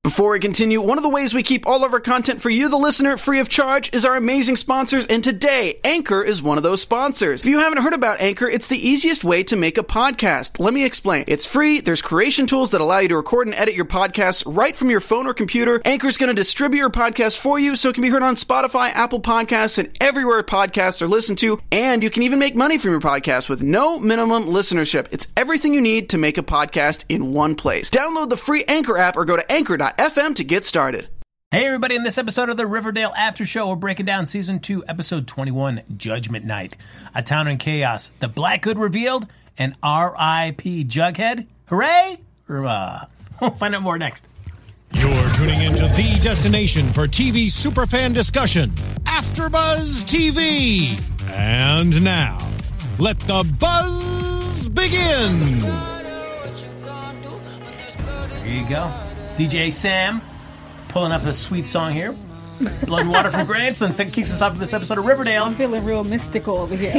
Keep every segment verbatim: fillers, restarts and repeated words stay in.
Before we continue, one of the ways we keep all of our content for you, the listener, free of charge is our amazing sponsors, and today, Anchor is one of those sponsors. If you haven't heard about Anchor, it's the easiest way to make a podcast. Let me explain. It's free, there's creation tools that allow you to record and edit your podcasts right from your phone or computer. Anchor's going to distribute your podcast for you so it can be heard on Spotify, Apple Podcasts, and everywhere podcasts are listened to, and you can even make money from your podcast with no minimum listenership. It's everything you need to make a podcast in one place. Download the free Anchor app or go to anchor dot f m to get started. Hey everybody, in this episode of the Riverdale After Show, we're breaking down Season two, Episode twenty-one, Judgment Night. A Town in Chaos, The Black Hood Revealed, and R I P Jughead. Hooray! Or, uh, we'll find out more next. You're tuning into the destination for T V superfan discussion, AfterBuzz T V. And now, let the buzz begin. There you go. D J Sam pulling up a sweet song here. Blood and Water from Grants, and kicks us off with this episode of Riverdale. I'm feeling real mystical over here.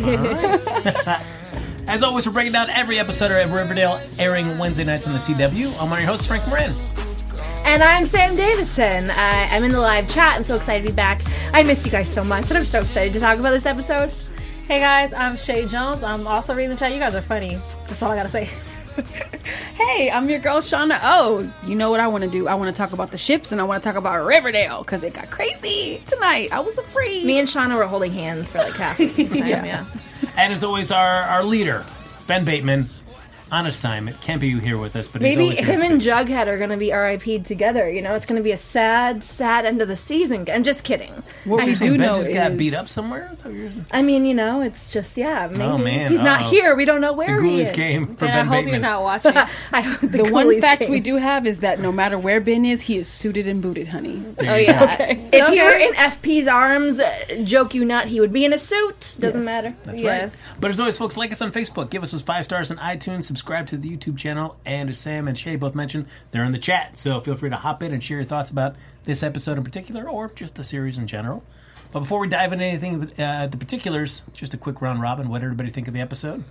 Oh, as always, we're breaking down every episode of Riverdale, airing Wednesday nights on the C W. I'm one of your hosts, Frank Moran. And I'm Sam Davidson. Uh, I'm in the live chat. I'm so excited to be back. I miss you guys so much, and I'm so excited to talk about this episode. Hey guys, I'm Shay Jones. I'm also reading the chat. You guys are funny. That's all I gotta say. Hey, I'm your girl Shauna O. You know what I want to do? I want to talk about the ships, and I want to talk about Riverdale because it got crazy tonight. I was afraid. Me and Shauna were holding hands for like half of the time. yeah. yeah. And as always, our, our leader, Ben Bateman, on assignment. Can't be here with us, but maybe he's always him and Jughead are going to be R I P'd together. You know, it's going to be a sad, sad end of the season. I'm just kidding. What we do Ben know just is got beat up somewhere. I mean, you know, it's just yeah. Maybe oh man, he's Uh-oh. not here. We don't know where the he is. Came for yeah, Ben I hope Bateman. you're not watching. I hope the, the one fact came. we do have is that no matter where Ben is, he is suited and booted, honey. There Oh you yeah. go. Okay. If Okay. he were in F P's arms, uh, joke you not, he would be in a suit. Doesn't Yes. matter. That's Yes. right. But as always, folks, like us on Facebook, give us those five stars on iTunes, subscribe to the YouTube channel, and as Sam and Shay both mentioned, they're in the chat. So feel free to hop in and share your thoughts about this episode in particular, or just the series in general. But before we dive into anything, uh, the particulars, just a quick round robin. What did everybody think of the episode?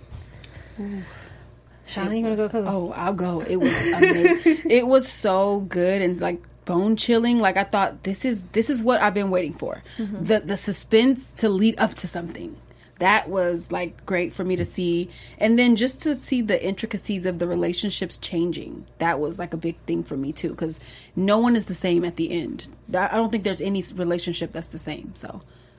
Shauna, you want to go? Cause Oh, I'll go. It was amazing. It was so good and like bone chilling. Like I thought, this is this is what I've been waiting for. Mm-hmm. The the suspense to lead up to something. That was like great for me to see, and then just to see the intricacies of the relationships changing. That was like a big thing for me too, because no one is the same at the end. I don't think there's any relationship that's the same. So,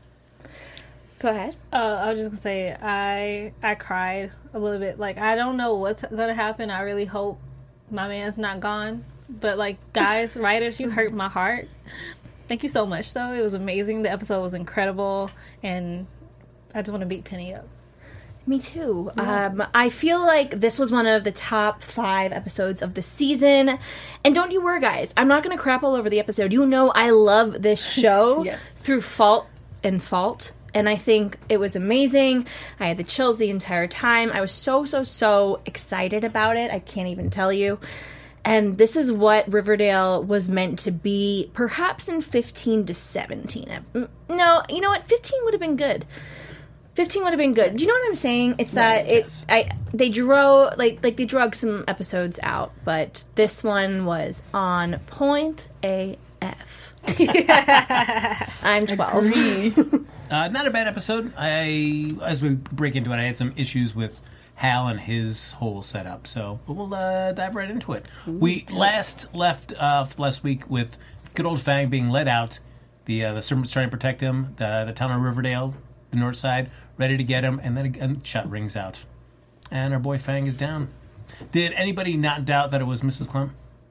Go ahead. Uh, I was just gonna say I I cried a little bit. Like I don't know what's gonna happen. I really hope my man's not gone. But like guys, writers, you hurt my heart. Thank you so much. So it was amazing. The episode was incredible, and I just want to beat Penny up. Me too. Yeah. Um, I feel like this was one of the top five episodes of the season. And don't you worry, guys. I'm not going to crap all over the episode. You know I love this show Yes. through fault and fault. And I think it was amazing. I had the chills the entire time. I was so, so, so excited about it. I can't even tell you. And this is what Riverdale was meant to be, perhaps in fifteen to seventeen. No, you know what? fifteen would have been good. fifteen would have been good. Do you know what I'm saying? It's that Right, yes. it. I they drove like like they drug some episodes out, but this one was on point A F. I'm twelve. Uh, not a bad episode. I, as we break into it, I had some issues with Hal and his whole setup. So we'll uh, dive right into it. We last left uh, last week with good old Fang being let out. The uh, the servants trying to protect him. The the town of Riverdale, the north side, ready to get him, and then a, a shot rings out, and our boy Fang is down. Did anybody not doubt that it was Missus Clump?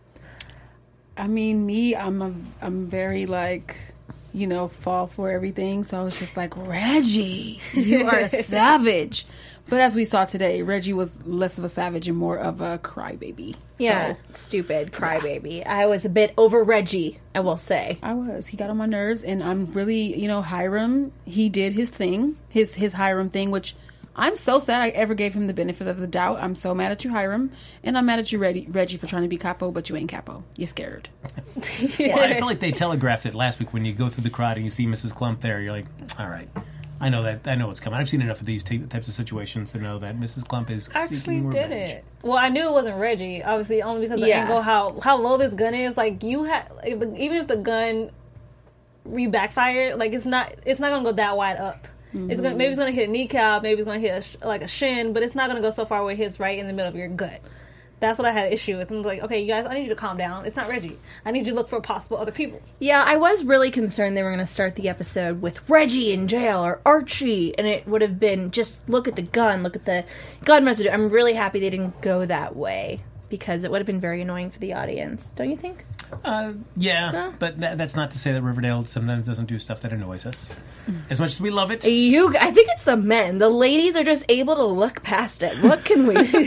I mean, me, I'm a, I'm very like, you know, fall for everything. So I was just like, Reggie, you are a savage. But as we saw today, Reggie was less of a savage and more of a crybaby. Yeah, So, stupid crybaby. I was a bit over Reggie, I will say. I was. He got on my nerves, and I'm really, you know, Hiram, he did his thing, his his Hiram thing, which I'm so sad I ever gave him the benefit of the doubt. I'm so mad at you, Hiram, and I'm mad at you, Reggie, Reggie for trying to be capo, but you ain't capo. You're scared. Well, I feel like they telegraphed it last week when you go through the crowd and you see Missus Clump there. You're like, all right, I know that. I know what's coming. I've seen enough of these t- types of situations to know that Missus Clump is Actually seeking did revenge. it. Well, I knew it wasn't Reggie, obviously, only because of the Yeah. angle how how low this gun is. Like you had, even if the gun re backfired, like it's not it's not gonna go that wide up. Mm-hmm. It's gonna maybe it's gonna hit a kneecap, maybe it's gonna hit a sh- like a shin, but it's not gonna go so far where it hits right in the middle of your gut. That's what I had an issue with. I'm like, okay, you guys, I need you to calm down. It's not Reggie. I need you to look for possible other people. Yeah, I was really concerned they were going to start the episode with Reggie in jail or Archie, and it would have been just look at the gun, look at the gun residue. I'm really happy they didn't go that way because it would have been very annoying for the audience, don't you think? Uh, yeah, No? but that, that's not to say that Riverdale sometimes doesn't do stuff that annoys us. As much as we love it. You, I think it's the men. The ladies are just able to look past it. What can we say?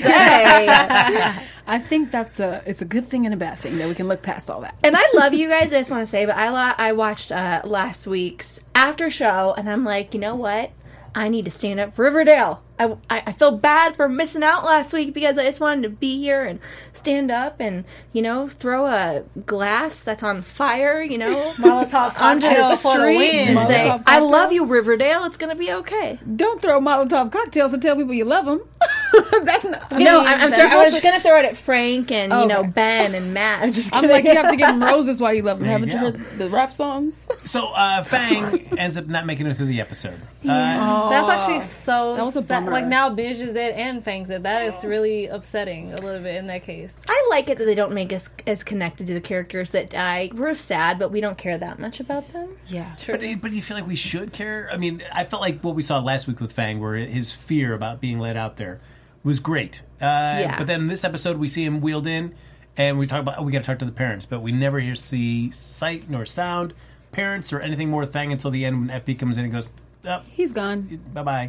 I think that's a it's a good thing and a bad thing that we can look past all that. And I love you guys. I just want to say, but I la- I watched uh, last week's after show, and I'm like, you know what? I need to stand up for Riverdale. I, I, I feel bad for missing out last week because I just wanted to be here and stand up and, you know, throw a glass that's on fire, you know, Molotov onto the cocktail for the street win. and say, Molotov I cocktail? love you, Riverdale. It's going to be okay. Don't throw Molotov cocktails and tell people you love them. That's not. No, I'm, I'm that's- throw- I was going to throw it at Frank and, you Okay. know, Ben and Matt. I'm just I'm kidding. like, you have to give them roses while you love them. There Haven't you you go. heard the rap songs? So uh, Fang ends up not making it through the episode. Uh, That's actually so That was a sad. bummer. Like now Bidge is dead and Fang's dead. That is really upsetting a little bit in that case. I like it that they don't make us as connected to the characters that die. We're sad, but we don't care that much about them. Yeah. But, but do you feel like we should care? I mean, I felt like what we saw last week with Fang, where his fear about being let out there was great. Uh, Yeah. But then this episode, we see him wheeled in, and we talk about, oh, we got to talk to the parents, but we never hear see sight nor sound, parents, or anything more with Fang until the end when F B comes in and goes, oh, He's gone. bye-bye.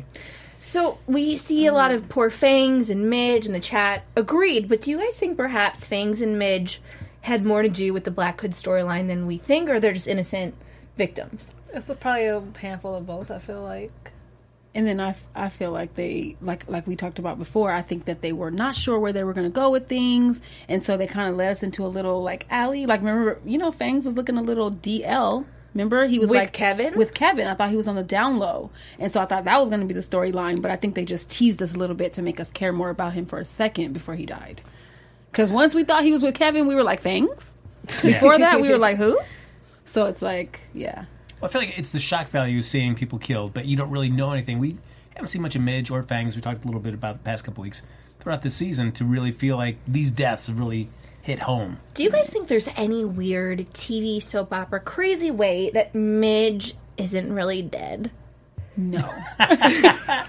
So we see a lot of poor Fangs and Midge in the chat. Agreed, but do you guys think perhaps Fangs and Midge had more to do with the Black Hood storyline than we think, or they're just innocent victims? It's probably a handful of both, I feel like. And then I, f- I feel like they, like like we talked about before, I think that they were not sure where they were going to go with things. And so they kind of led us into a little, like, alley. Like, remember, you know, Fangs was looking a little D L. Remember? He was With like... Kevin? With Kevin. I thought he was on the down low. And so I thought that was going to be the storyline. But I think they just teased us a little bit to make us care more about him for a second before he died. Because once we thought he was with Kevin, we were like, Fangs? Before that, we were like, who? So it's like, yeah. Well, I feel like it's the shock value of seeing people killed, but you don't really know anything. We haven't seen much of Midge or Fangs. We talked a little bit about the past couple weeks throughout the season to really feel like these deaths have really hit home. Do you guys think there's any weird T V soap opera crazy way that Midge isn't really dead? No. Uh,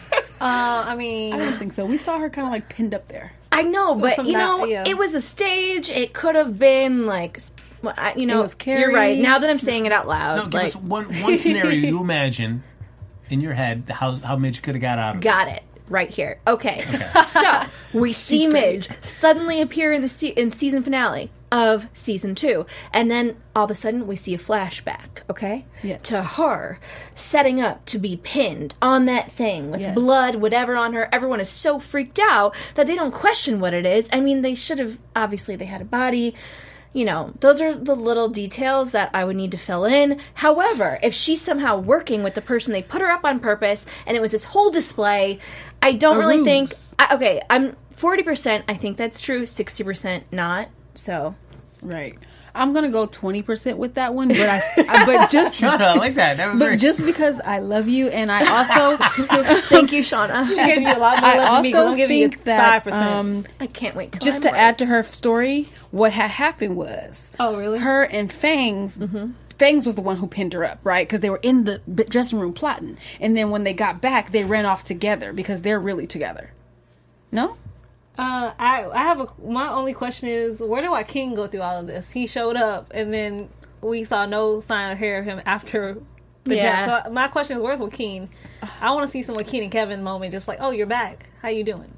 I mean, I don't think so. We saw her kind of like pinned up there. I know, but some you know, not- yeah. it was a stage. It could have been like, well, I- you know, was Carrie. you're right. Now that I'm saying it out loud, No, give like, us one one scenario you imagine in your head how how Midge could have got out of got this. it right here. Okay, so we see Midge suddenly appear in the se- in season finale of season two, and then all of a sudden we see a flashback. Okay, Yes. to her setting up to be pinned on that thing with Yes. blood, whatever on her. Everyone is so freaked out that they don't question what it is. I mean, they should have. Obviously, they had a body. You know, those are the little details that I would need to fill in. However, if she's somehow working with the person, they put her up on purpose, and it was this whole display, I don't A really ruse. think... I, okay, I'm forty percent I think that's true, sixty percent not, so... Right. I'm gonna go twenty percent with that one, but I, I but just Shut up, I like that. That was but very... just because I love you, and I also Thank you, Shauna. she gave you a lot more I love than me, 'cause also I'm giving you think that five percent. um, I can't wait till just I'm to right. add to her story, what had happened was Oh, really? her and Fangs. Fangs was the one who pinned her up, right? Because they were in the b- dressing room plotting, and then when they got back, they ran off together because they're really together. No. Uh, I I have a my only question is where did Joaquin go through all of this? He showed up and then we saw no sign or hair of him after the Yeah. death. So my question is where's Joaquin? I want to see some Joaquin and Kevin moment, just like, oh, you're back. How you doing?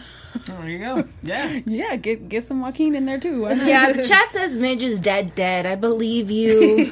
There you go. Yeah. Yeah, get get some Joaquin in there too. Why not? Yeah, the chat says Midge is dead dead. I believe you.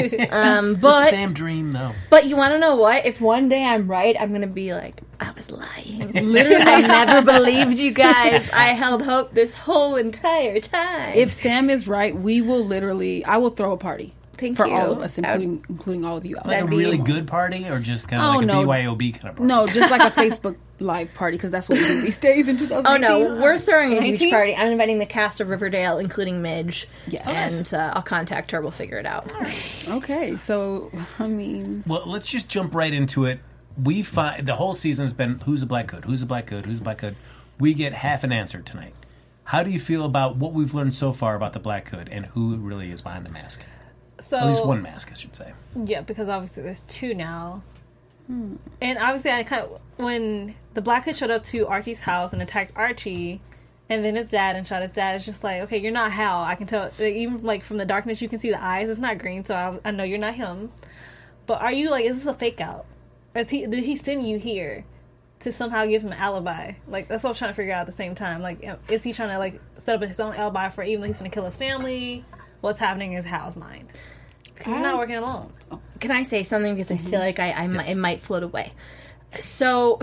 um, but Sam Dream, though. but you want to know what? If one day I'm right, I'm going to be like, I was lying. Literally, I never believed you guys. I held hope this whole entire time. If Sam is right, we will literally. I will throw a party. Thank for you. all of us, That would- including including all of you out Like there. a That'd be- really good party, or just kind of Oh, like a no. B Y O B kind of party? No, just like a Facebook Live party, because that's what we do these days in two thousand Oh eighteen. no, we're throwing a huge nineteen? party. I'm inviting the cast of Riverdale, including Midge. Yes. And uh, I'll contact her. We'll figure it out. Okay, so I mean, Well, let's just jump right into it. We find the whole season's been who's a black hood, who's a black hood, who's a black hood. We get half an answer tonight. How do you feel about what we've learned so far about the black hood and who really is behind the mask? So At least one mask, I should say. Yeah, because obviously there's two now. And obviously, I kind of, when the Black Hood showed up to Archie's house and attacked Archie, and then his dad and shot his dad, it's just like, okay, you're not Hal. I can tell, like, even like from the darkness, you can see the eyes. It's not green, so I, I know you're not him. But are you like, is this a fake out? Or is he, did he send you here to somehow give him an alibi? Like, that's what I was trying to figure out at the same time. Like, is he trying to like set up his own alibi for even though he's going to kill his family? What's happening in Hal's mind? 'Cause he's not working alone. Can I say something because I feel like I, I might, it might float away. So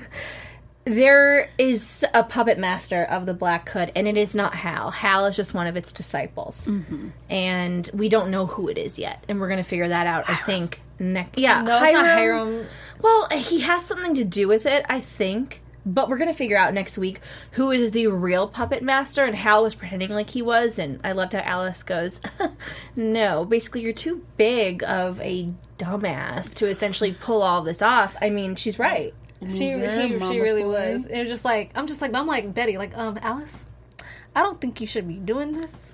there is a puppet master of the Black Hood, and it is not Hal. Hal is just one of its disciples, and we don't know who it is yet, and we're going to figure that out. I think next. Yeah, No, it's not Hiram. Well, he has something to do with it, I think. But we're going to figure out next week who is the real puppet master, and Hal was pretending like he was, and I loved how Alice goes, no, basically you're too big of a dumbass to essentially pull all this off. I mean, she's right. She Loser, he, she mama's really boy. was. It was just like I'm just like I'm like Betty, like um Alice, I don't think you should be doing this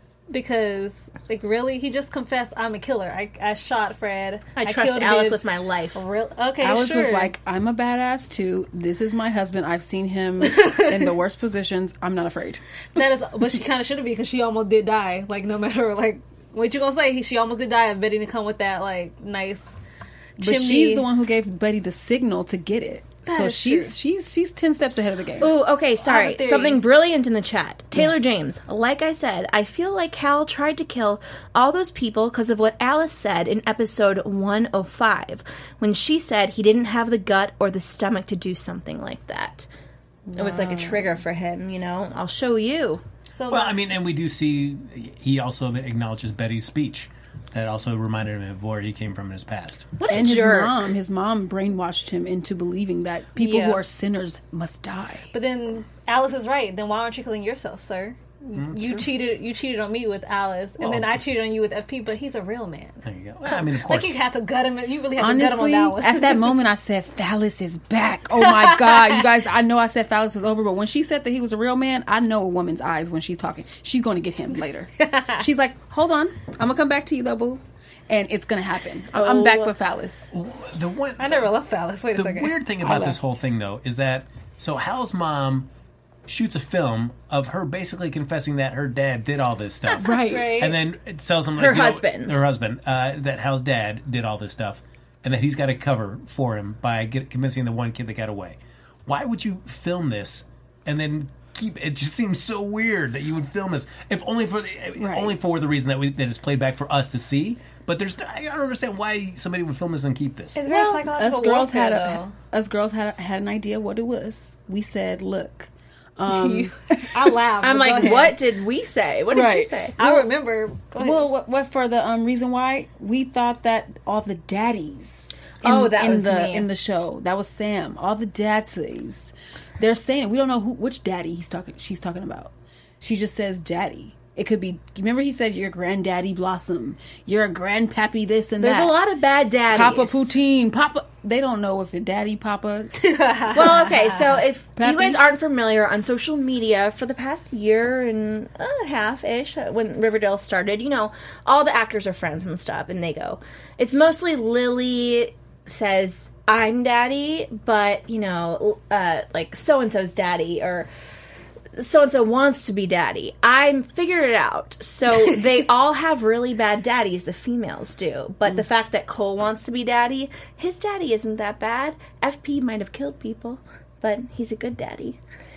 because like really he just confessed I'm a killer. I, I shot Fred. I, trust killed Alice Midge. with my life. Real, okay, Alice sure. was like, I'm a badass too. This is my husband. I've seen him in the worst positions. I'm not afraid. that is, but she kind of shouldn't be because she almost did die. Like no matter like what you gonna say, he, she almost did die. And Betty didn't come with that like nice. But chimney. she's the one who gave Betty the signal to get it. That so is she's true. she's she's ten steps ahead of the game. Ooh, okay, sorry. theory. Something brilliant in the chat. Taylor James, like I said, I feel like Hal tried to kill all those people because of what Alice said in episode one oh five, when she said he didn't have the gut or the stomach to do something like that. It was like a trigger for him, you know? I'll show you. So Well, I mean, and we do see he also acknowledges Betty's speech. That also reminded him of where he came from in his past. What a And his jerk. mom, his mom brainwashed him into believing that people Yeah. who are sinners must die. But then Alice is right. Then why aren't you killing yourself, sir? you cheated. You cheated on me with Alice, and Well, then I cheated on you with F P. But he's a real man. There you go. Well, I mean, of course. Like you had to gut him. You really had to gut him on Honestly, that one. at that moment, I said, Phallus is back. Oh my God. You guys, I know I said Phallus was over, but when she said that he was a real man, I know a woman's eyes when she's talking. She's going to get him later. She's like, hold on. I'm going to come back to you, though, boo. And it's going to happen. I- I'm back with Phallus. the one, I never left Phallus. Wait a the second. weird thing about this left. whole thing, though, is that so Hal's mom shoots a film of her basically confessing that her dad did all this stuff, Right. Right. and then it tells him like, Her you know, husband. her husband, uh, that Hal's dad did all this stuff, and that he's got to cover for him by get, convincing the one kid that got away. Why would you film this and then keep? It just seems so weird that you would film this, if only for the Right. only for the reason that we that it's played back for us to see. But there's I don't understand why somebody would film this and keep this. It's very Well, psychological us girls warfare, had though. a, us girls had had an idea what it was. We said, look, um, I laughed. I'm but go like, ahead. what did we say? What did Right. you say? I remember. Go ahead. well, what, what for the um, reason why we thought that all the daddies, in, Oh, that in was the me. in the show, that was Sam. All the daddies, they're saying we don't know who which daddy he's talking. She's talking about. She just says daddy. It could be. Remember, he said your granddaddy Blossom. You're a grandpappy. This and There's that. a lot of bad daddies. Papa Poutine. Papa. They don't know if it's daddy, Papa. Well, okay, so if Pappy? you guys aren't familiar on social media for the past year and a half ish, when Riverdale started, you know, all the actors are friends and stuff, and they go. It's mostly Lily says, I'm daddy, but, you know, uh, like so and so's daddy, or so and so wants to be daddy. I figured it out. So they all have really bad daddies, the females do. But the fact that Cole wants to be daddy, his daddy isn't that bad. F P might have killed people, but he's a good daddy.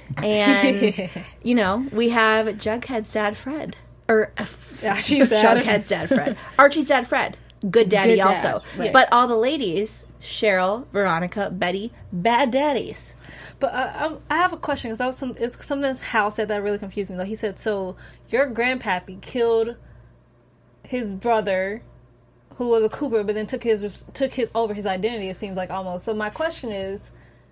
And, you know, we have Jughead's dad Fred. Or uh, Archie's dad. Jughead's dad Fred. Archie's dad Fred. Good daddy Good dad, also. right. But all the ladies, Cheryl, Veronica, Betty, bad daddies. But uh, I, I have a question because that was some. It's something Hal said that really confused me. Though he said, "So your grandpappy killed his brother, who was a Cooper, but then took his took his over his identity. It seems like almost. So my question is,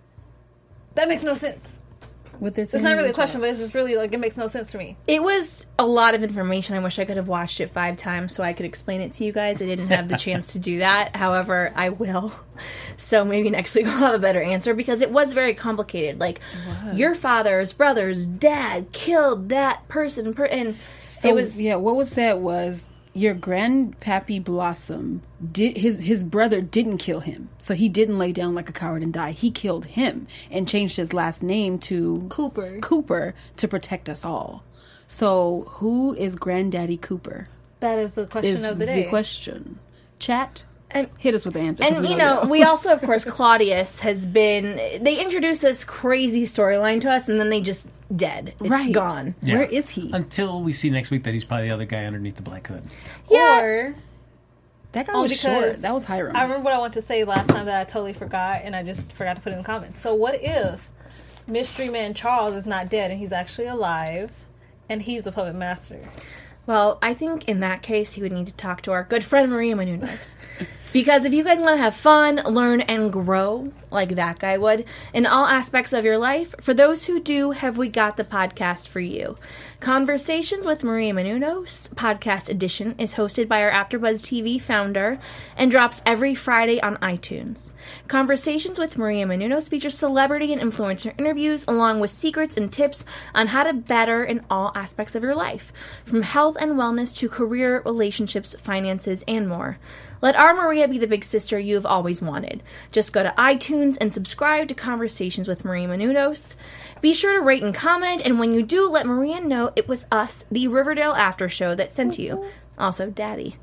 that makes no sense. With this, It's not really a question, but it's just really like it makes no sense to me. It was a lot of information. I wish I could have watched it five times so I could explain it to you guys. I didn't have the chance to do that. However, I will. So maybe next week I'll have a better answer because it was very complicated. Like, your father's brother's dad killed that person. Per- and So, it was... yeah, what was said was your grandpappy Blossom did his his brother didn't kill him, so he didn't lay down like a coward and die. He killed him and changed his last name to Cooper. Cooper to protect us all. So who is Granddaddy Cooper? That is the question Is of the day. question. Chat, And, hit us with the answer. 'cause and we you don't know, we also, of course, Claudius has been... They introduced this crazy storyline to us, and then they just dead. It's Right. gone. Yeah. Where is he? Until we see next week that he's probably the other guy underneath the black hood. Yeah. Or That guy Oh, was because short. That was Hiram. I remember what I wanted to say last time that I totally forgot, and I just forgot to put it in the comments. So what if Mystery Man Charles is not dead and he's actually alive, and he's the puppet master? Well, I think in that case, he would need to talk to our good friend Maria Menounos. Because if you guys want to have fun, learn, and grow, like that guy would, in all aspects of your life, for those who do, have we got the podcast for you. Conversations with Maria Menounos, podcast edition, is hosted by our AfterBuzz T V founder and drops every Friday on iTunes. Conversations with Maria Menounos features celebrity and influencer interviews, along with secrets and tips on how to better in all aspects of your life, from health and wellness to career, relationships, finances, and more. Let our Maria be the big sister you have always wanted. Just go to iTunes and subscribe to Conversations with Maria Menounos. Be sure to rate and comment, and when you do, let Maria know it was us, the Riverdale After Show, that sent you. Also, Daddy.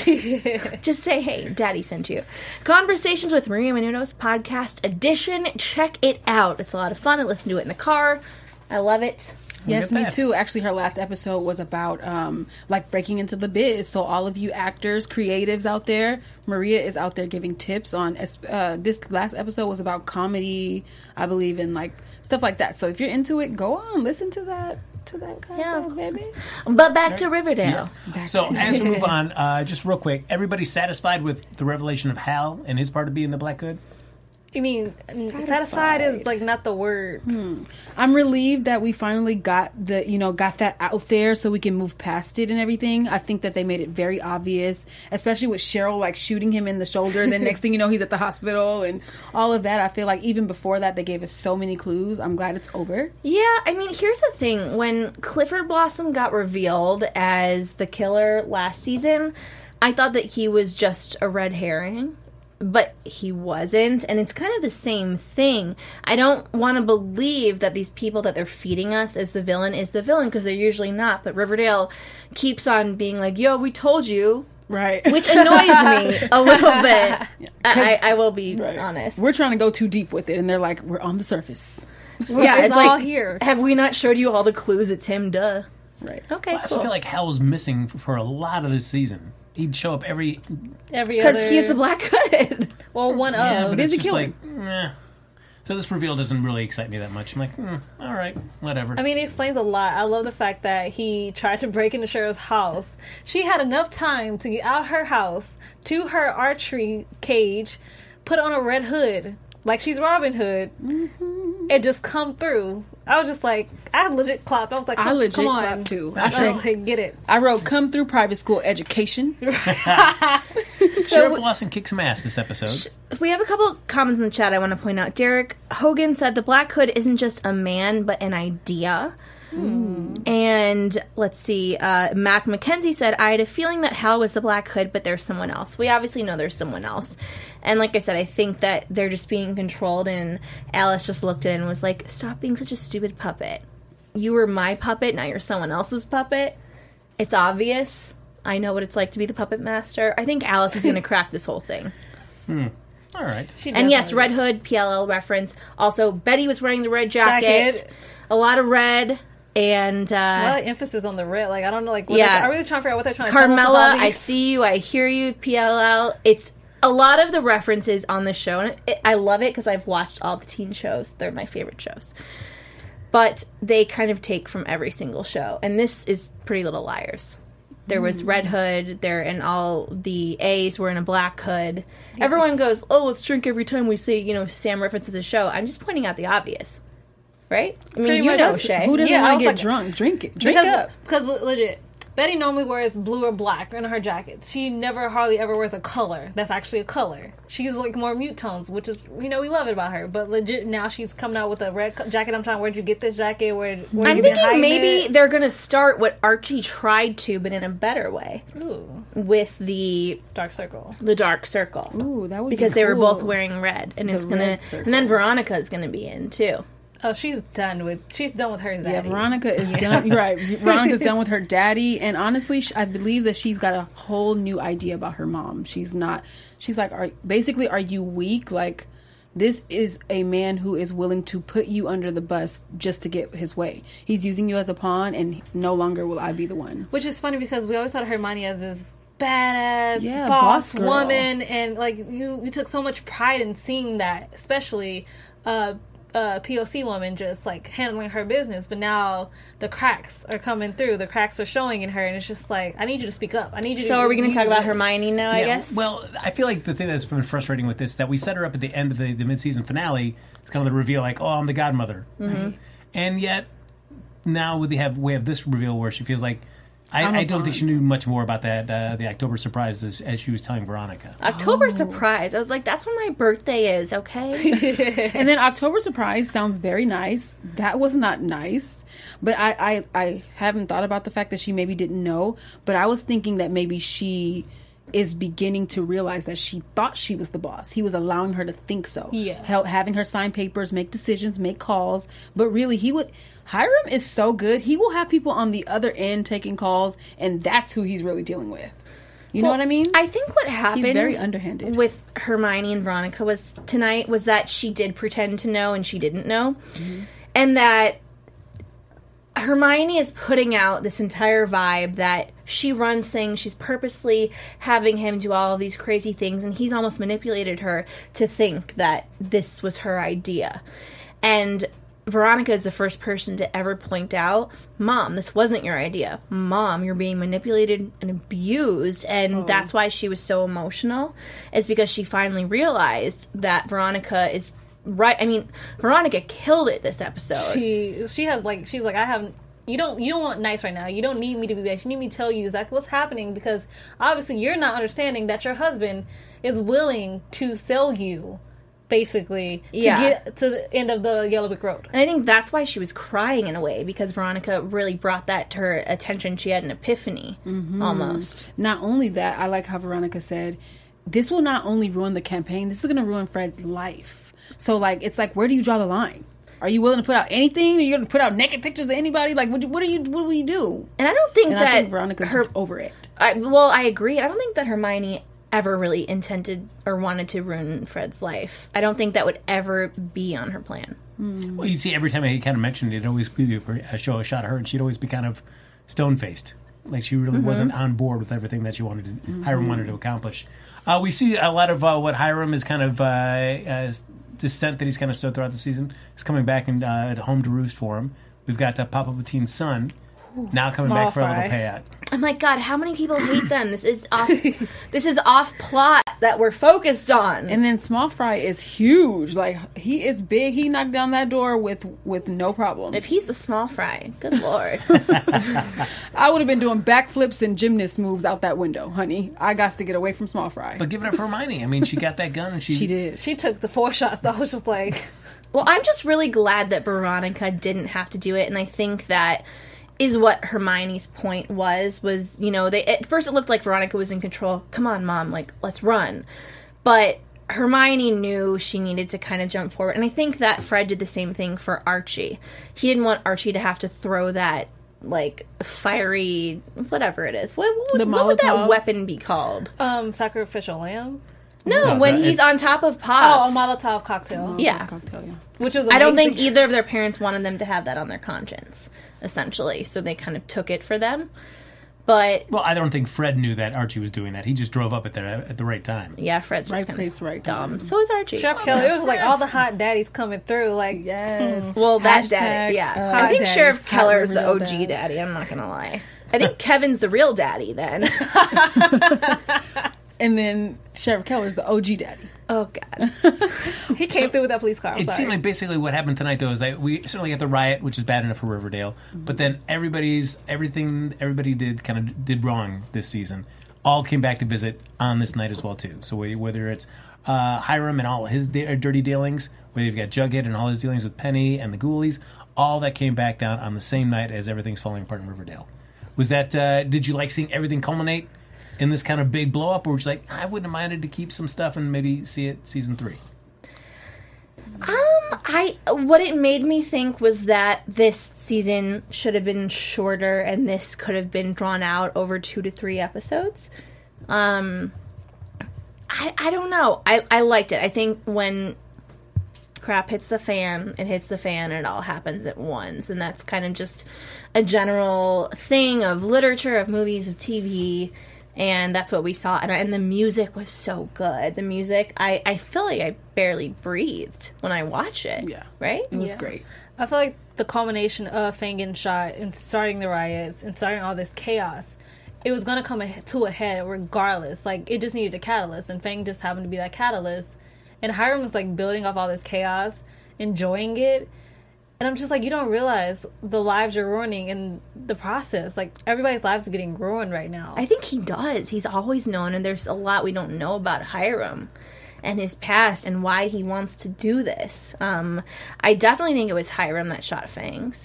Just say, hey, Daddy sent you. Conversations with Maria Menounos podcast edition. Check it out. It's a lot of fun. I listen to it in the car. I love it. Yes, Look at me that. too. Actually, her last episode was about um, like breaking into the biz. So all of you actors, creatives out there, Maria is out there giving tips on. Uh, this last episode was about comedy, I believe, and like stuff like that. So if you're into it, go on, listen to that. To that kind Yeah, of of baby. But back to Riverdale. Yes. Back So to- as we move on, uh, just real quick, everybody satisfied with the revelation of Hal and his part of being the black hood? You mean satisfied, satisfied is like not the word. I'm relieved that we finally got the, you know, got that out there so we can move past it and everything. I think that they made it very obvious, especially with Cheryl like shooting him in the shoulder. Then next thing you know, he's at the hospital and all of that. I feel like even before that, they gave us so many clues. I'm glad it's over. Yeah, I mean, here's the thing. When Clifford Blossom got revealed as the killer last season, I thought that he was just a red herring. But he wasn't, and it's kind of the same thing. I don't want to believe that these people that they're feeding us as the villain is the villain, because they're usually not. But Riverdale keeps on being like, yo, we told you. Right. Which annoys me a little bit. I, I will be Right. honest. We're trying to go too deep with it, and they're like, we're on the surface. yeah, It's it's all like, here. have we not showed you all the clues? It's him, duh. Right. Okay, I also cool. feel like Hal was missing for a lot of this season. He'd show up every... Every Because other, he's the Black Hood. well, one Yeah, of. but Busy it's just killing. like, eh. So this reveal doesn't really excite me that much. I'm like, mm, all right, whatever. I mean, it explains a lot. I love the fact that he tried to break into Cheryl's house. She had enough time to get out her house to her archery cage, put on a red hood, like she's Robin Hood, Mm-hmm. and just come through. I was just like, I legit clapped. I was like, come, I legit come on. clapped, too. I I said- was like, get it. I wrote, come through private school education. Cheryl Blossom kicked some ass this episode. We have a couple comments in the chat I want to point out. Derek Hogan said the Black Hood isn't just a man, but an idea. And let's see, uh, Mac McKenzie said, I had a feeling that Hal was the Black Hood, but there's someone else. We obviously know there's someone else. And like I said, I think that they're just being controlled, and Alice just looked at it and was like, stop being such a stupid puppet. You were my puppet, now you're someone else's puppet. It's obvious. I know what it's like to be the puppet master. I think Alice is going to crack this whole thing. All right. She And yes, definitely- Red Hood, P L L reference. Also, Betty was wearing the red jacket. Jacket. A lot of red. And A lot uh, of emphasis on the red. Like, I don't know, like, what Yeah. yeah. I'm really trying to figure out what they're trying to tell us Carmela, about I these. see you, I hear you, P L L. It's a lot of the references on the show. And it, I love it because I've watched all the teen shows. They're my favorite shows. But they kind of take from every single show. And this is Pretty Little Liars. There was Red Hood there, and all the A's were in a black hood. Yes. Everyone goes, oh, let's drink every time we say, you know, Sam references a show. I'm just pointing out the obvious. Right? I mean, Pretty you much. know, Shay. Who doesn't Yeah, I want to was get like- drunk? Drink it. Drink because, up. Because legit, Betty normally wears blue or black in her jackets. She never hardly ever wears a color that's actually a color. She's like more mute tones, which is, you know, we love it about her. But legit, now she's coming out with a red co- jacket. I'm trying, where'd you get this jacket? Where, where I'm you been thinking hiding maybe it? they're going to start what Archie tried to, but in a better way. Ooh, With the Dark Circle. the Dark Circle. Ooh, that would Because be they were cool. both wearing red. And The it's going red to... circle. And then Veronica is going to be in, too. Oh, she's done with, she's done with her daddy. Yeah, Veronica is done. You're right. Veronica's done with her daddy, and honestly, sh- I believe that she's got a whole new idea about her mom. She's not. She's like, are basically, are you weak? Like, this is a man who is willing to put you under the bus just to get his way. He's using you as a pawn, and no longer will I be the one. Which is funny because we always thought of Hermione as this badass Yeah, boss, boss girl. woman, and like you, you took so much pride in seeing that, especially uh, uh, P O C woman just like handling her business. But now the cracks are coming through. The cracks are showing in her, and it's just like, I need you to speak up. I need you. So to are we going to talk use about it. Hermione now, I Yeah, guess? Well, I feel like the thing that's been frustrating with this is that we set her up at the end of the, the mid-season finale. It's kind of the reveal, like, oh, I'm the godmother. Mm-hmm. Right? And yet, now we have we have this reveal where she feels like, I, I'm a I don't think pawn. she knew much more about that, uh, the October surprise as, as she was telling Veronica. October Oh. surprise. I was like, that's when my birthday is, okay? And then October surprise sounds very nice. That was not nice. But I, I, I haven't thought about the fact that she maybe didn't know. But I was thinking that maybe she is beginning to realize that she thought she was the boss. He was allowing her to think so. Yeah. Hel- having her sign papers, make decisions, make calls. But really, he would... Hiram is so good. He will have people on the other end taking calls, and that's who he's really dealing with. You know Well, what I mean? I think what happened very underhanded. with Hermione and Veronica was tonight was that she did pretend to know and she didn't know. Mm-hmm. And that Hermione is putting out this entire vibe that she runs things, she's purposely having him do all of these crazy things, and he's almost manipulated her to think that this was her idea. And Veronica is the first person to ever point out, Mom, this wasn't your idea. Mom, you're being manipulated and abused. And that's why she was so emotional, is because she finally realized that Veronica is right. I mean, Veronica killed it this episode. She she has like she's like I have you don't you don't want nice right now. You don't need me to be bad. You need me to tell you exactly what's happening because obviously you're not understanding that your husband is willing to sell you basically to Yeah. get to the end of the Yellow Brick Road. And I think that's why she was crying in a way, because Veronica really brought that to her attention. She had an epiphany, almost. Not only that, I like how Veronica said, this will not only ruin the campaign, this is going to ruin Fred's life. So, like, it's like, where do you draw the line? Are you willing to put out anything? Are you going to put out naked pictures of anybody? Like, what, what are you? What will you do? And I don't think And that I think Veronica's her over it. I, well, I agree. I don't think that Hermione ever really intended or wanted to ruin Fred's life. I don't think that would ever be on her plan. Well, you'd see every time he kind of mentioned it, it'd always be a show a shot of her, and she'd always be kind of stone-faced. Like she really wasn't on board with everything that she wanted to, Hiram wanted to accomplish. Uh, we see a lot of uh, what Hiram is kind of, uh, uh, descent that he's kind of sowed throughout the season is coming back and uh, home to roost for him. We've got uh, Papa Poutin's son now coming Small back for a little fry. payout. I'm like, God, how many people hate them? This is off. This is off plot that we're focused on. And then Small Fry is huge. Like, he is big. He knocked down that door with, with no problem. If he's the small fry, good lord. I would have been doing backflips and gymnast moves out that window, honey. I got to get away from Small Fry. But give it up for Hermione. I mean, she got that gun and she, she did. She took the four shots. Though. I was just like, Well, I'm just really glad that Veronica didn't have to do it, and I think that is what Hermione's point was, was, you know, they at first it looked like Veronica was in control. Come on, Mom, like, let's run. But Hermione knew she needed to kind of jump forward, and I think that Fred did the same thing for Archie. He didn't want Archie to have to throw that, like, fiery, whatever it is. What, what, The what would that Molotov? weapon be called? um, sacrificial lamb. No, No, when the- he's it- on top of Oh, a Pops. Molotov cocktail. Yeah. Cocktail, yeah. Which is I don't amazing. think either of their parents wanted them to have that on their conscience, essentially. So they kind of took it for them. But well, I don't think Fred knew that Archie was doing that. He just drove up at the at the right time. yeah, Fred's just Right kind place, of right dumb. time. So is Archie. Chef Kelly. It was like all the hot daddies coming through. Like, Yes. Well, that Hashtag, daddy, yeah. uh, I think Hot Sheriff daddies, Keller is hot the O Riverdale G dads. daddy. I'm not gonna lie. I think Kevin's the real daddy then. And then Sheriff Keller's the O G daddy. Oh, God. He came through with that police car. I'm It sorry. seemed like basically what happened tonight, though, is that we certainly got the riot, which is bad enough for Riverdale, Mm-hmm. but then everybody's everything everybody did kind of did wrong this season. All came back to visit on this night as well too. So we- whether it's uh, Hiram and all his de- dirty dealings, whether you've got Jughead and all his dealings with Penny and the Ghoulies, all that came back down on the same night as everything's falling apart in Riverdale. Was that? Uh, did you like seeing everything culminate in this kind of big blow up, or was you like, I wouldn't have minded to keep some stuff and maybe see it season three? Um, I what it made me think was that this season should have been shorter, and this could have been drawn out over two to three episodes. Um, I I don't know. I I liked it. I think when crap hits the fan, it hits the fan, and it all happens at once, and that's kind of just a general thing of literature, of movies, of T V. And that's what we saw. And, and the music was so good. The music, I, I feel like I barely breathed when I watched it. Yeah. Right? It was Yeah. great. I feel like the culmination of Fang getting shot and starting the riots and starting all this chaos, it was going to come a- to a head regardless. Like, it just needed a catalyst, and Fang just happened to be that catalyst. And Hiram was, like, building off all this chaos, enjoying it. And I'm just like, you don't realize the lives you're ruining in the process. Like, everybody's lives are getting ruined right now. I think he does. He's always known, and there's a lot we don't know about Hiram and his past and why he wants to do this. Um, I definitely think it was Hiram that shot Fangs.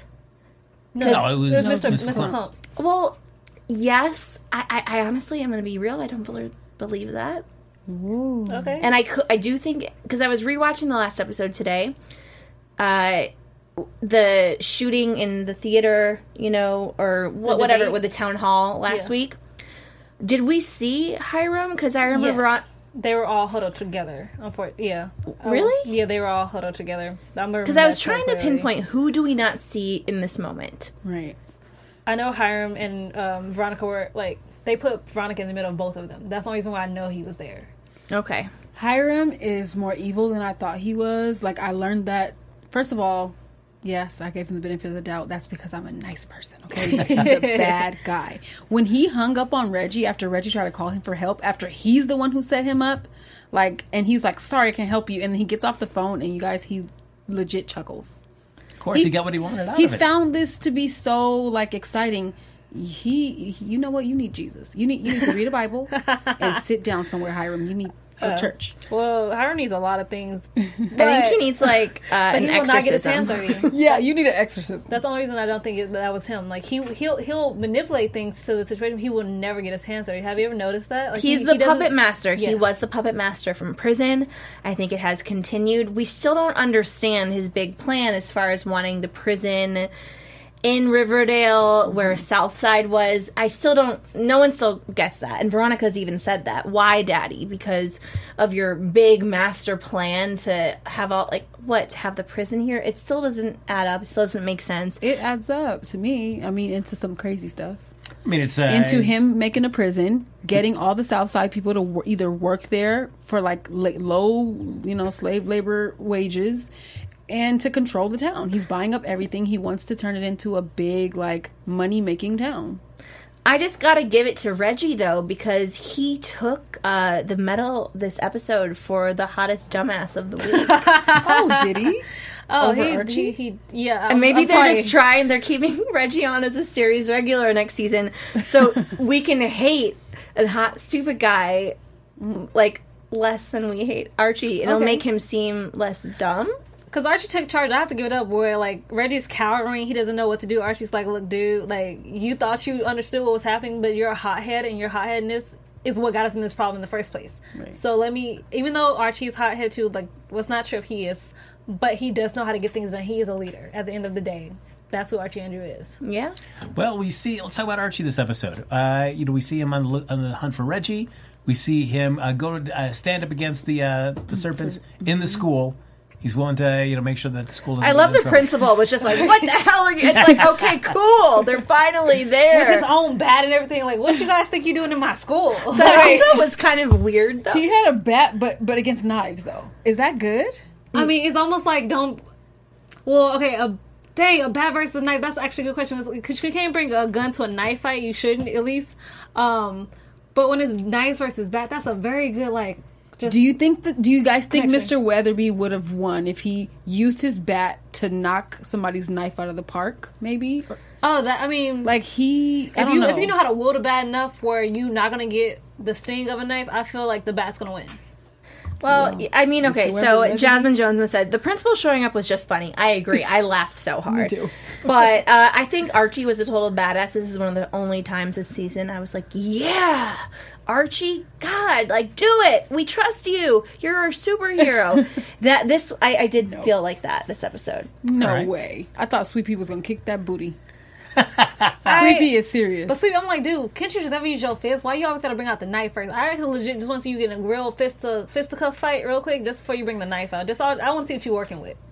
No, it was Mister Mister Mister Clump. Clump. Well, yes. I, I, I honestly, I'm going to be real. I don't believe, believe that. Okay. And I, cou- I do think, because I was rewatching the last episode today, uh, the shooting in the theater, you know, or wh- whatever, debate? with the town hall last Yeah. week. Did we see Hiram? Because I remember Yes. Veron- They were all huddled together. Unfortunately, yeah. Really? Oh, yeah, they were all huddled together. Because I was trying to pinpoint who do we not see in this moment. Right. I know Hiram and um, Veronica were like they put Veronica in the middle of both of them. That's the only reason why I know he was there. Okay. Hiram is more evil than I thought he was. Like, I learned that, first of all, yes, I gave him the benefit of the doubt. That's because I'm a nice person, okay? But he's a bad guy. When he hung up on Reggie after Reggie tried to call him for help, after he's the one who set him up, like, and he's like, sorry, I can't help you. And then he gets off the phone, and you guys, he legit chuckles. Of course, he, He- got what he wanted out He of it. found this to be so, like, exciting. He, he- you know what? You need Jesus. You need, you need to read a Bible and sit down somewhere, Hiram. You need go to church. Well, Hiram needs a lot of things, but, I think he needs, like, uh, but an he will not get his exorcism. hand dirty. Yeah, you need an exorcism. That's the only reason I don't think it, that was him. Like he he'll he'll manipulate things to the situation. He will never get his hands dirty. Have you ever noticed that? Like, He's he, the he doesn't- puppet master. He Yes. was the puppet master from prison. I think it has continued. We still don't understand his big plan as far as wanting the prison in Riverdale where Southside was. I still don't, no one still gets that. And Veronica's even said that. Why, Daddy? Because of your big master plan to have all, like, what, to have the prison here? It still doesn't add up. It still doesn't make sense. It adds up to me. I mean, into some crazy stuff. I mean, it's uh, Into him making a prison, getting all the Southside people to wor- either work there for like la- low, you know, slave labor wages, and to control the town. He's buying up everything. He wants to turn it into a big, like, money making town. I just gotta give it to Reggie though, because he took uh, the medal this episode for the hottest dumbass of the week. Oh, did he? Oh, Over he, Archie? he, he yeah. And I'm- maybe I'm they're sorry. just trying, they're keeping Reggie on as a series regular next season so we can hate a hot, stupid guy like less than we hate Archie. And it'll Okay. make him seem less dumb. Because Archie took charge. I have to give it up. Where like Reggie's cowering, he doesn't know what to do. Archie's like, "Look, dude, like you thought you understood what was happening, but you're a hothead, and your hotheadness is what got us in this problem in the first place. Right. So let me, even though Archie's hothead too, like, was not sure if he is, but he does know how to get things done. He is a leader. At the end of the day, that's who Archie Andrew is. Yeah. Well, we see. Let's talk about Archie this episode. Uh, you know, we see him on the lo- on the hunt for Reggie. We see him uh, go to uh, stand up against the uh, the serpents in the school. He's willing to, you know, make sure that the school doesn't I get love in the trouble. principal was just like, what the hell are you? It's like, okay, cool. They're finally With there. his own bat and everything. Like, what you guys think you're doing in my school? That also was kind of weird though. He had a bat, but but against knives, though. Is that good? I mean, it's almost like don't. Well, okay, a dang, a bat versus knife. That's actually a good question. Because you can't bring a gun to a knife fight. You shouldn't, at least. Um, but when it's knives versus bat, that's a very good, like, just... Do you think that, do you guys think connection. Mister Weatherby would have won if he used his bat to knock somebody's knife out of the park, maybe? Or, oh, that, I mean... like, he... I If don't you know. if you know how to wield a bat enough where you're not going to get the sting of a knife, I feel like the bat's going to win. Well, Wow. I mean, okay, Mister so Weber, Jasmine Jones said, the principal showing up was just funny. I agree. I laughed so hard. too. But uh, I think Archie was a total badass. This is one of the only times this season I was like, yeah, Archie, God, like, do it. We trust you. You're our superhero. that this, I, I did feel like that this episode. No All right. way. I thought Sweet Pea was going to kick that booty. I- Sweet Pea is serious. But see, I'm like, dude, can't you just ever use your fist? Why you always gotta bring out the knife first? I actually legit just want to see you get in a real fist to fisticuff fight real quick, just before you bring the knife out. Just all, I want to see what you're working with.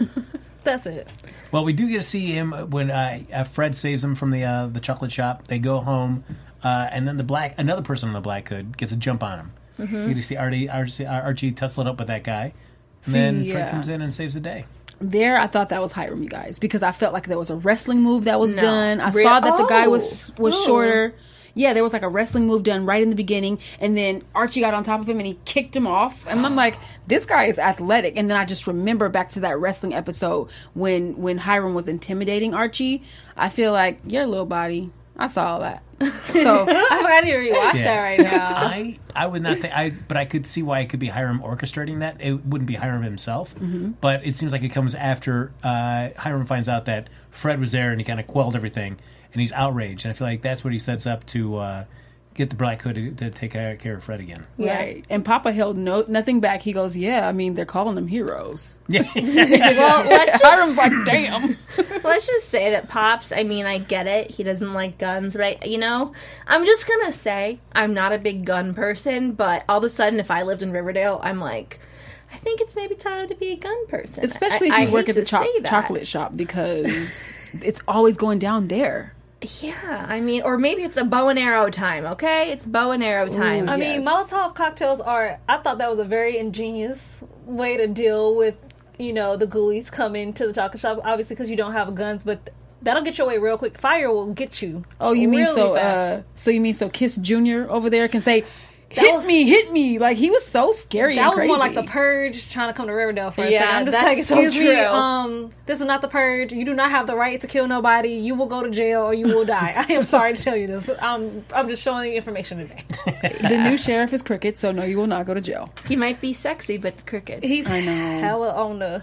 That's it. Well, we do get to see him when uh, uh, Fred saves him from the uh, the chocolate shop. They go home, uh, and then the black another person on the Black Hood gets a jump on him. Mm-hmm. You get to see Archie, Archie, Archie tussle it up with that guy, and See, then Fred yeah. comes in and saves the day. There, I thought that was Hiram, you guys, because I felt like there was a wrestling move that was No. done. I Re- saw that the guy Oh. was was Ooh. shorter. Yeah, there was like a wrestling move done right in the beginning, and then Archie got on top of him and he kicked him off. And I'm like, this guy is athletic. And then I just remember back to that wrestling episode when when Hiram was intimidating Archie. I feel like your little body. I saw all that. So I forgot to rewatch that right now. I I would not think I, but I could see why it could be Hiram orchestrating that. It wouldn't be Hiram himself, Mm-hmm. but it seems like it comes after uh, Hiram finds out that Fred was there and he kind of quelled everything, and he's outraged. And I feel like that's what he sets up to uh, get the Black Hood to, to take care care of Fred again. Yeah. right, and Papa held no nothing back. He goes, "Yeah, I mean they're calling them heroes." Yeah, Well, let's Hiram's just, like, "Damn." let's just say that Pops, I mean, I get it. He doesn't like guns, but I, you know, I'm just going to say I'm not a big gun person, but all of a sudden, if I lived in Riverdale, I'm like, I think it's maybe time to be a gun person. Especially I- if you I work hate at the to cho- say that. chocolate shop because it's always going down there. Yeah, I mean, or maybe it's a bow and arrow time, okay? It's bow and arrow time. Ooh, I Yes. mean, Molotov cocktails are. I thought that was a very ingenious way to deal with, you know, the ghoulies coming to the chocolate shop. Obviously, because you don't have guns, but that'll get you away real quick. Fire will get you. Oh, you mean really so? fast. Uh, so you mean so? Kiss Junior over there can say, That "Hit was- me, hit me!" Like he was so scary. That and was crazy. more like the Purge trying to come to Riverdale for a Yeah, second. I'm just that's like, so excuse me, true. um, this is not the Purge. You do not have the right to kill nobody. You will go to jail or you will die. I am sorry to tell you this. I'm, I'm just showing you information today. The new sheriff is crooked, so no, you will not go to jail. He might be sexy, but crooked. He's I know. hella on the.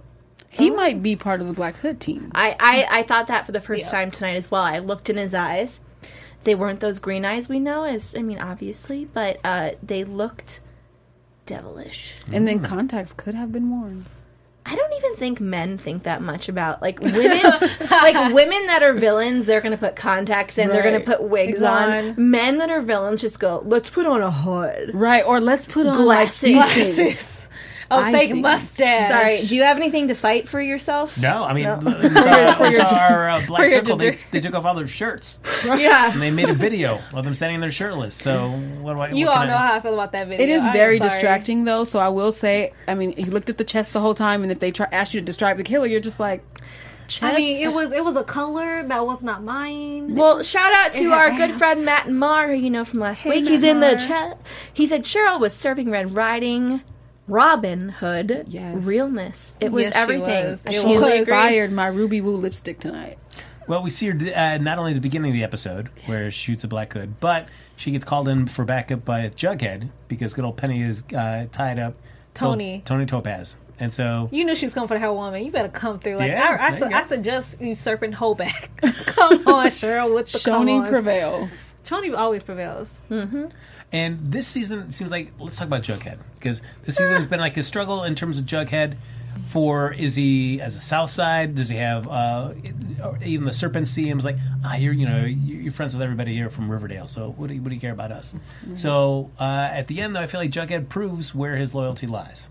He might be part of the Black Hood team. I, I, I thought that for the first Yeah. time tonight as well. I looked in his eyes. They weren't those green eyes we know, as I mean, obviously, but uh, they looked devilish. And then contacts could have been worn. I don't even think men think that much about like women. Like women that are villains, they're going to put contacts in. They're going Right. to put wigs Wigs on. on. Men that are villains just go, let's put on a hood. Right, or let's put on Glasses. like these things. Glasses. A I fake think- mustache. Sorry, do you have anything to fight for yourself? no, I mean, No. we saw, For we your- saw our uh, Black for your Circle. They, gender. they took off all their shirts Yeah. and they made a video of them standing there shirtless. So what do I? You what all can know I, how I feel about that video. It is I am very sorry. distracting, though. So I will say, I mean, you looked at the chest the whole time, and if they try ask you to describe the killer, you're just like, chest. I mean, it was it was a color that was not mine. Well, shout out to It our had good ass. friend Matt Marr, who you know from last Hey, week. Matt He's in the Marr. chat. He said Cheryl was serving Red Riding Robin Hood Yes. realness. It was Yes, she everything. was. And It she She was. was inspired my Ruby Woo lipstick tonight. Well, we see her uh, not only at the beginning of the episode where she shoots a Black Hood, but she gets called in for backup by Jughead because good old Penny is uh, tied up. Tony. Tony Topaz, and so You knew she was coming for the hell woman. You better come through. Like Yeah, I, I, there su- you go. I suggest you serpent Hoback. Come on, Cheryl, with the come Shoni ons. prevails. Shoni always prevails. And this season seems like, let's talk about Jughead, because this season has been like a struggle in terms of Jughead. For is he as a South Side? Does he have uh, or even the serpents see him? It's like, ah, you're you know you're friends with everybody here from Riverdale, so what do you, what do you care about us? So uh, at the end, though, I feel like Jughead proves where his loyalty lies.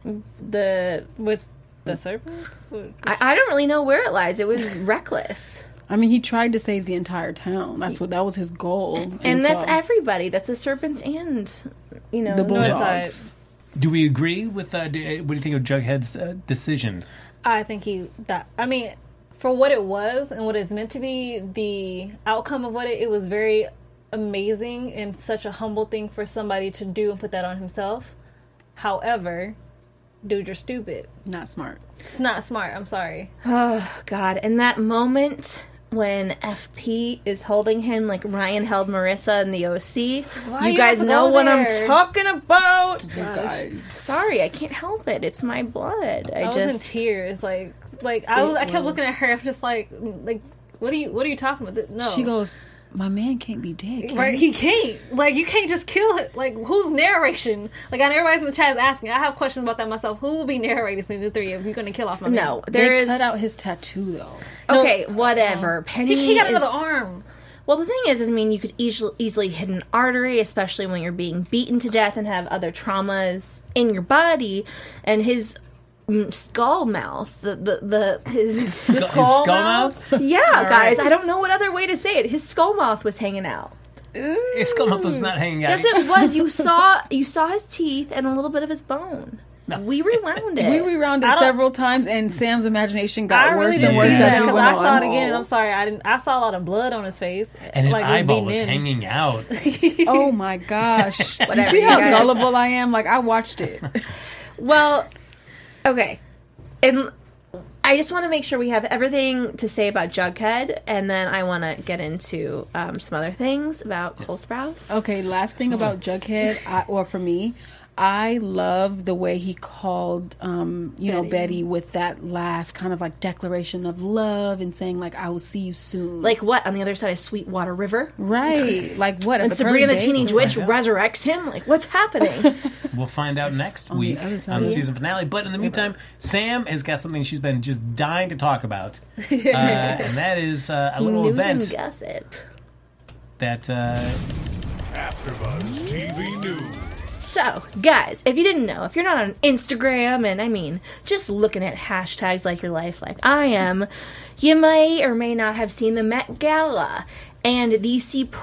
the. With the serpents? With- I, I don't really know where it lies. It was reckless. I mean, he tried to save the entire town. That's what that was his goal. And, And that's so- everybody. That's the serpents and, you know, the North Bulldogs. Side. Do we agree with? Uh, do, what do you think of Jughead's uh, decision? I think he. That I mean, for what it was and what it's meant to be, the outcome of what it, it was very amazing and such a humble thing for somebody to do and put that on himself. However, dude, you're stupid. Not smart. It's not smart. I'm sorry. Oh, God. And that moment when F P is holding him like Ryan held Marissa in the O C. Why you you guys have to know go what there? I'm talking about. You guys. Sorry, I can't help it. It's my blood. I, I was just in tears. Like, like I was. It I kept was. looking at her. I'm just like, like, what are you? What are you talking about? No. She goes, my man can't be dead. can Right, he?" he can't. Like, you can't just kill it. Like, who's narration? Like, I know everybody's in the chat is asking. I have questions about that myself. Who will be narrating the three if you're going to kill off my man? no. There They is cut out his tattoo though. okay. Whatever. Penny. He, he got another is- arm. Well, the thing is, is, I mean, you could easily easily hit an artery, especially when you're being beaten to death and have other traumas in your body. And his mm, skull mouth, the the, the his, his Skull- skull, his skull mouth? Yeah, All guys, right. I don't know what other way to say it. His skull mouth was hanging out. His skull mouth was not hanging out. Yes, it was. You saw you saw his teeth and a little bit of his bone. No. We rewound it. We rewound it I don't- several times, and Sam's imagination got I worse really and didn't worse see Yeah. as that he because went I saw on. it again, and I'm sorry, I didn't. I saw a lot of blood on his face, and his like, it eyeball beaten was in. hanging out. Oh my gosh! You Whatever, see you how guys. gullible I am? Like I watched it. Well, okay. And I just want to make sure we have everything to say about Jughead, and then I want to get into um, some other things about Cole Sprouse. Okay, last thing about Jughead, I, or for me, I love the way he called, um, you know, Betty. Betty with that last kind of like declaration of love and saying like, "I will see you soon." Like what? On the other side of Sweetwater River? right? Like what? And at the Sabrina the pearly Teenage gates? Witch find out. resurrects him? Like, what's happening? We'll find out next the week other side on the of it. season finale. But in the meantime, Sam has got something she's been just dying to talk about, uh, and that is uh, a little News event and gossip. that. Uh, AfterBuzz T V News. So, guys, if you didn't know, if you're not on Instagram, and I mean, just looking at hashtags like your life, like I am, you may or may not have seen the Met Gala. And the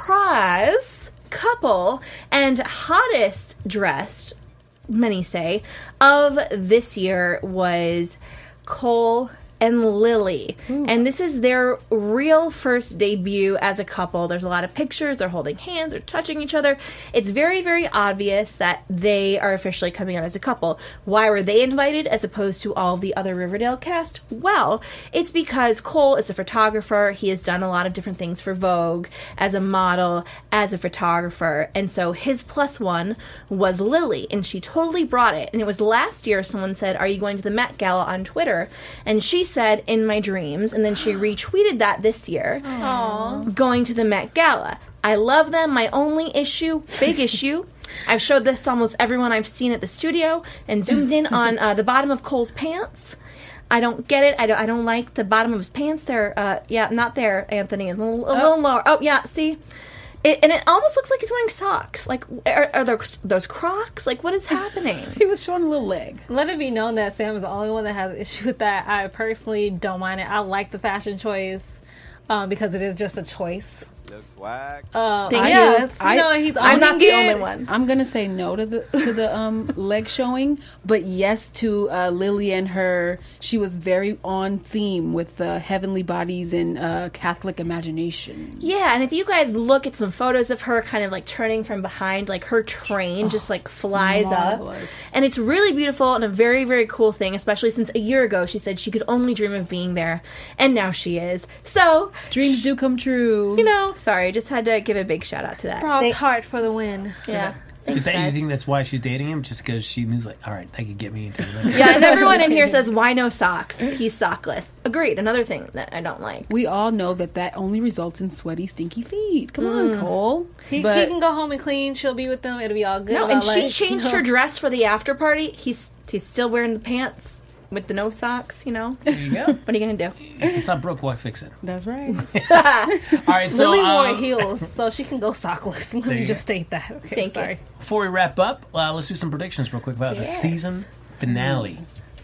surprise couple and hottest dressed, many say, of this year was Cole and Lily. And this is their real first debut as a couple. There's a lot of pictures. They're holding hands. They're touching each other. It's very, very obvious that they are officially coming out as a couple. Why were they invited as opposed to all of the other Riverdale cast? Well, it's because Cole is a photographer. He has done a lot of different things for Vogue, as a model, as a photographer. And so his plus one was Lily. And she totally brought it. And it was last year someone said, "Are you going to the Met Gala?" on Twitter. And she said, "In my dreams," and then she retweeted that this year, Aww. going to the Met Gala. I love them. My only issue, big issue, I've showed this to almost everyone I've seen at the studio and zoomed in on uh, the bottom of Cole's pants. I don't get it. I don't, I don't like the bottom of his pants. They're, uh, yeah, not there, Anthony. A little, a little lower. Oh, yeah, see? It, and it almost looks like he's wearing socks. Like, are, are those, those Crocs? Like, what is happening? He was showing a little leg. Let it be known that Sam is the only one that has an issue with that. I personally don't mind it. I like the fashion choice um, because it is just a choice. Looks whack. Uh, Thank yeah, you. it's- you I- know, he's I'm not the owning only it. one. I'm gonna say no to the to the um leg showing, but yes to uh, Lily and her. She was very on theme with uh, heavenly bodies and uh, Catholic imagination. Yeah, and if you guys look at some photos of her kind of like turning from behind, like her train just like flies marvelous. up. And it's really beautiful and a very, very cool thing, especially since a year ago she said she could only dream of being there. And now she is. So, Dreams do come true. you know, sorry, just had to give a big shout out to that. Brawl's Thank- heart for the win. yeah. is Thanks, that guys. you think that's why she's dating him? Just because she was like, all right, that could get me into the Yeah, and everyone in here says, why no socks? He's sockless. Agreed. Another thing that I don't like. We all know that that only results in sweaty, stinky feet. Come on, Cole. He, but he can go home and clean. She'll be with them. It'll be all good. No, About, and she like, changed you know, her dress for the after party. He's he's still wearing the pants with the no socks, you know? There you go. What are you going to do? If it's not broke, why fix it? that's right. All right, so Lily uh, wore heels, so she can go sockless. Let There me you just go. state that. Okay, Thank you. sorry. before we wrap up, uh, let's do some predictions real quick about the Yes. season finale.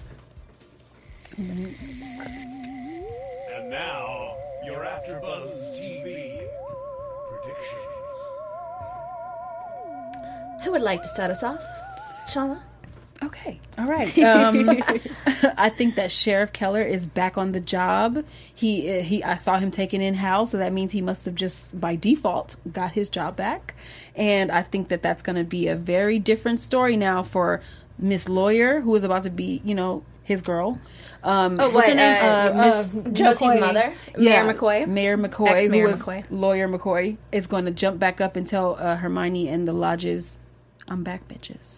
And now, your AfterBuzz T V predictions. Who would like to start us off? Shauna? Okay. All right. Um, I think that Sheriff Keller is back on the job. He he. I saw him taken in house, so that means he must have just by default got his job back. And I think that that's going to be a very different story now for Miss Lawyer, who is about to be, you know, his girl. Um, Oh, what's what, her name? uh, Uh, Miss uh, Josie's McCoy. mother, Yeah, Mayor McCoy. Mayor McCoy, who Ex-Mayor was McCoy. Lawyer McCoy, is going to jump back up and tell uh, Hermione and the lodges, "I'm back, bitches."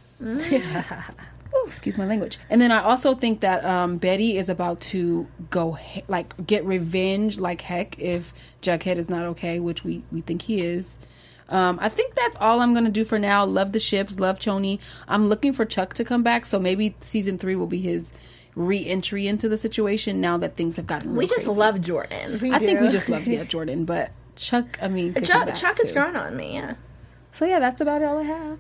Ooh, excuse my language. And then I also think that um, Betty is about to go he- like get revenge like heck if Jughead is not okay, which we we think he is. Um, I think that's all I'm going to do for now. Love the ships, love Choni. I'm looking for Chuck to come back, so maybe season three will be his re-entry into the situation now that things have gotten. We real just crazy. love Jordan. We I think do. we just love yeah Jordan, but Chuck. I mean, could come Chuck, back Chuck has too. grown on me. Yeah. So yeah, that's about all I have.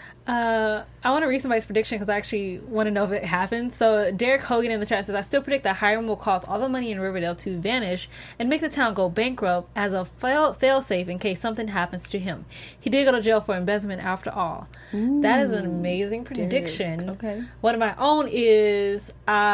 Uh, I want to read somebody's prediction because I actually want to know if it happens. So Derek Hogan in the chat says, I still predict that Hiram will cause all the money in Riverdale to vanish and make the town go bankrupt as a fail fail-safe in case something happens to him. He did go to jail for embezzlement after all. Ooh, that is an amazing prediction. Derek. Okay. One of my own is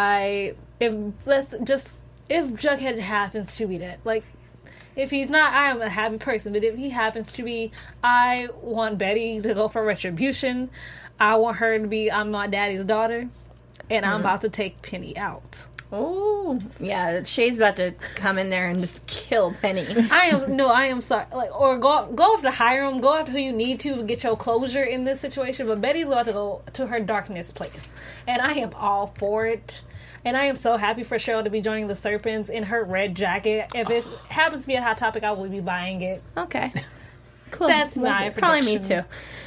I if let's just if Jughead happens to be dead, like. If he's not, I am a happy person. But if he happens to be, I want Betty to go for retribution. I want her to be, I'm not daddy's daughter. And I'm about to take Penny out. Oh, yeah. Shay's about to come in there and just kill Penny. I am, no, I am sorry. Like, or go go after Hiram, go after who you need to to get your closure in this situation. But Betty's about to go to her darkness place. And I am all for it. And I am so happy for Cheryl to be joining the Serpents in her red jacket. If it happens to be a Hot Topic, I will be buying it. Okay. Cool. That's my it. Probably me prediction. too.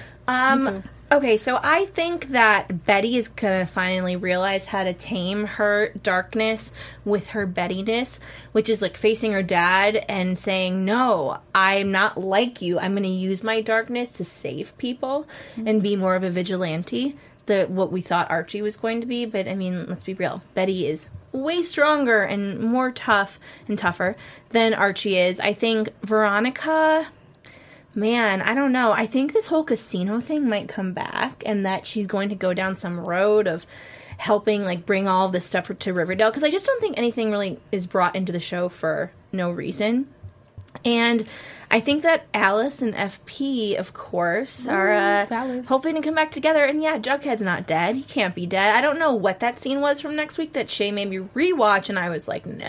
Um, okay, so I think that Betty is going to finally realize how to tame her darkness with her Bettiness, which is like facing her dad and saying, no, I'm not like you. I'm going to use my darkness to save people mm-hmm. and be more of a vigilante. The what we thought Archie was going to be, but I mean, let's be real. Betty is way stronger and more tough and tougher than Archie is. I think Veronica, man, I don't know. I think this whole casino thing might come back and that she's going to go down some road of helping like bring all of this stuff to Riverdale, because I just don't think anything really is brought into the show for no reason. And I think that Alice and F P, of course, are uh, Alice. hoping to come back together. And yeah, Jughead's not dead. He can't be dead. I don't know what that scene was from next week that Shay made me rewatch, and I was like, no.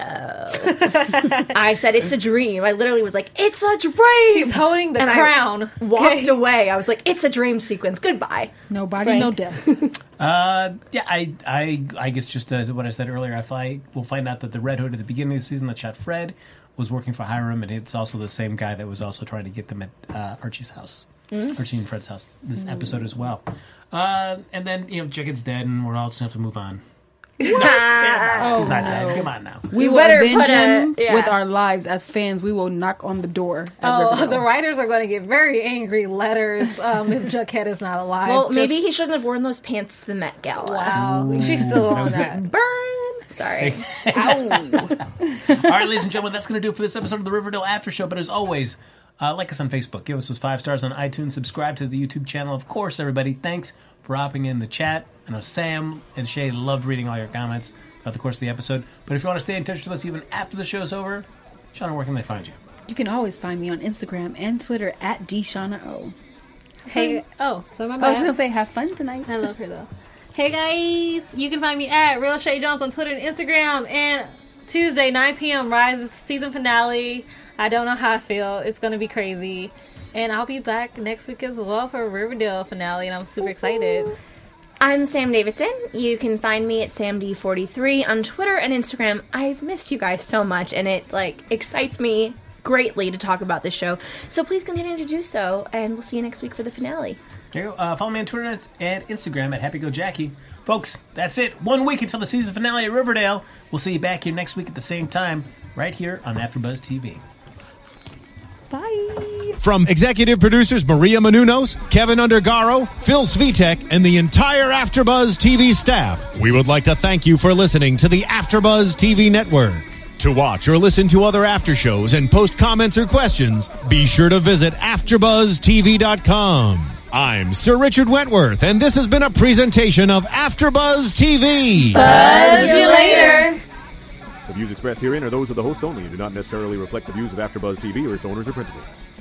I said, it's a dream. I literally was like, it's a dream! She's holding the and crown. I walked Okay. away. I was like, it's a dream sequence. Goodbye. No body, Frank. no death. Uh, yeah, I, I, I guess just as what I said earlier, I find we'll find out that the Red Hood at the beginning of the season that shot Fred was working for Hiram, and it's also the same guy that was also trying to get them at uh, Archie's house, mm-hmm. Archie and Fred's house this mm-hmm. episode as well. Uh, and then you know, Jughead's dead, and we're all just gonna have to move on. What? He's Oh, not no. dead. Come on now. We You will better avenge put a- him yeah. with our lives as fans. We will knock on the door. At Oh, Riverdale. the writers are going to get very angry letters um, if Jughead is not alive. Well, Just- maybe he shouldn't have worn those pants to the Met Gala. Wow. She's still on was that. it. Burn! Sorry. All right, ladies and gentlemen, that's going to do it for this episode of the Riverdale After Show. But as always, uh, like us on Facebook, give us those five stars on iTunes, subscribe to the YouTube channel. Of course, everybody, thanks for hopping in the chat. I know Sam and Shay loved reading all your comments throughout the course of the episode. But if you want to stay in touch with us even after the show's over, Shauna, where can they find you? You can always find me on Instagram and Twitter at DShaunaO. Hey, oh, so my I was bad. just gonna say, have fun tonight. I love her though. Hey guys, you can find me at Real Shay Jones on Twitter and Instagram. And Tuesday, nine p.m. Rise season finale. I don't know how I feel. It's gonna be crazy. And I'll be back next week as well for Riverdale finale, and I'm super excited. I'm Sam Davidson. You can find me at Sam D forty-three on Twitter and Instagram. I've missed you guys so much, and it like excites me greatly to talk about this show. So please continue to do so, and we'll see you next week for the finale. There you go. Uh, follow me on Twitter and Instagram at HappyGoJackie. Folks, that's it. One week until the season finale at Riverdale. We'll see you back here next week at the same time, right here on AfterBuzz T V. Bye. From executive producers Maria Menounos, Kevin Undergaro, Phil Svitek, and the entire AfterBuzz T V staff, we would like to thank you for listening to the AfterBuzz T V network. To watch or listen to other after shows and post comments or questions, be sure to visit after buzz t v dot com. I'm Sir Richard Wentworth, and this has been a presentation of AfterBuzz T V. Buzz you later. The views expressed herein are those of the hosts only and do not necessarily reflect the views of AfterBuzz T V or its owners or principals.